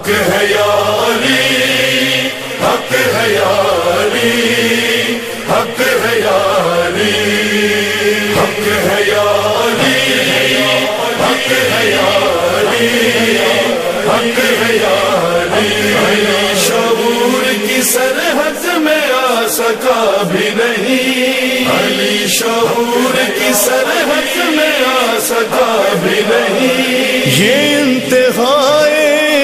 حق ہے یا علی، حق ہے یا علی، حق ہے یا علی، حق ہے یا علی، حق ہے یا علی، حق ہے یا علی۔ علی شعور کی سرحد میں آ سکا بھی نہیں، علی شعور کی سرحد میں آ سکا بھی نہیں۔ یہ انتہائے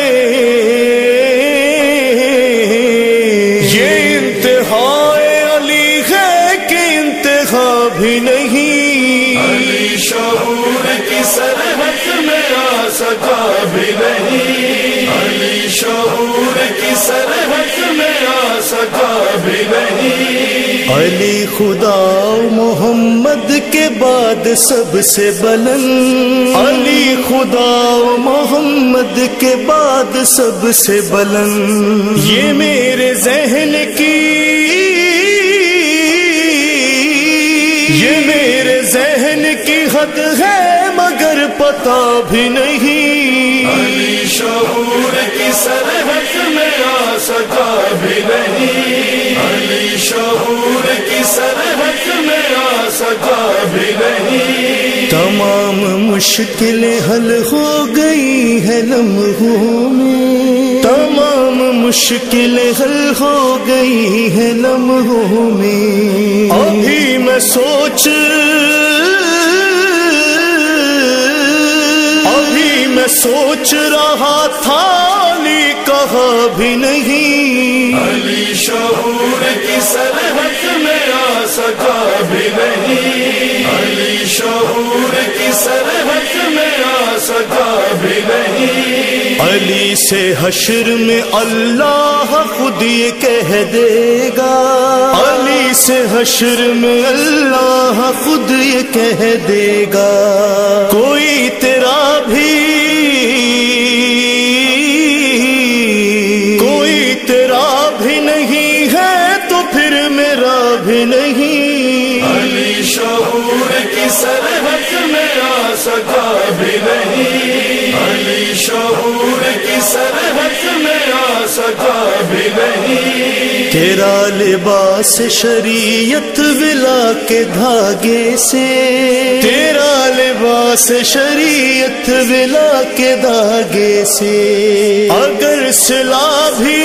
علی ہے کہ انتہا بھی نہیں، علی شعور کی سرحد میں آ سکا بھی نہیں، علی شعور کی سرحد میں آ سکا بھی نہیں۔ علی خدا و محمد کے بعد سب سے بلند، علی خدا و محمد کے بعد سب سے بلند۔ یہ میرے ذہن کی، یہ میرے ذہن کی حد ہے مگر پتہ بھی نہیں، علی شعور کی سرحد میں آ سکا بھی نہیں، علی شعور کی سرحد میں آ سکا بھی نہیں۔ تمام مشکلیں حل ہو گئی ہیں لمحوں میں، تمام مشکلیں حل ہو گئی ہیں لمحوں میں۔ ابھی میں سوچ رہا تھا علی کہا بھی نہیں، علی شعور کی سرحد میں آ سکا بھی نہیں، علی شعور کی سرحد میں آ سکا بھی نہیں۔ علی سے حشر میں اللہ خود یہ کہہ دے گا، علی سے حشر میں اللہ خود یہ کہہ دے گا، کوئی تیرا بھی نہیں ہے تو پھر میرا بھی نہیں، علی شعور کی سرحد میں آ سکا بھی نہیں، علی شعور کی سرحد میں آ سکا بھی نہیں۔ تیرا لباس شریعت ولا کے دھاگے سے، تیرا لباس شریعت ولا کے دھاگے سے، اگر صلہ بھی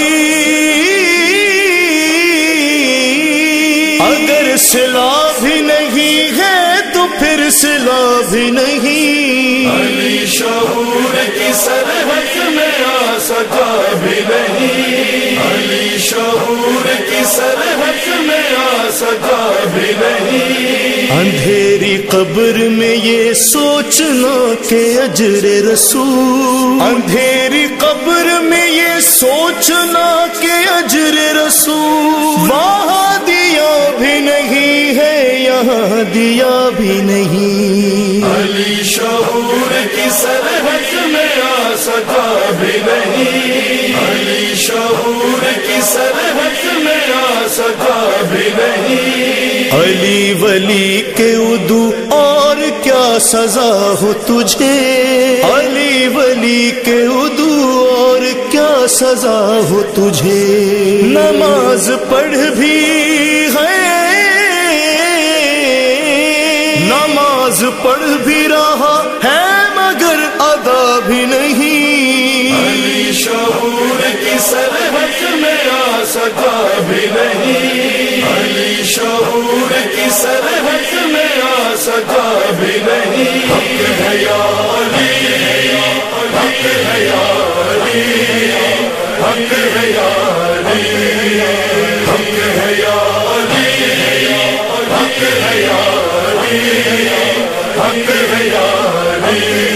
نہیں ہے تو پھر صلہ بھی نہیں، علی شعور کی سرحد میں آ سکا بھی نہیں، علی شعور کی سرحد میں آ سکا بھی نہیں۔ اندھیری قبر میں یہ سوچنا کہ اجر رسول، اندھیری قبر میں یہ سوچنا کہ اجر رسول وہاں دیا بھی نہیں ہے یہاں دیا بھی نہیں، علی شعور کی سرحد میں آ سکا بھی نہیں، علی شعور کی سرحد میں آ سکا بھی نہیں۔ علی ولی کے ادو اور کیا سزا ہو تجھے، علی ولی کے ادو اور کیا سزا ہو تجھے، نماز پڑھ بھی ہے، نماز پڑھ بھی رہا ہے مگر ادا بھی نہیں، علی شعور کی سرحد میں آ سکا بھی نہیں، علی شعور کی سرحد میں آ سکا بھی نہیں۔ حق ہے یا علی، حق ہے یا علی، حق ہے یا علی، حق ہے یا علی، حق ہے یا علی، حق ہے یا علی۔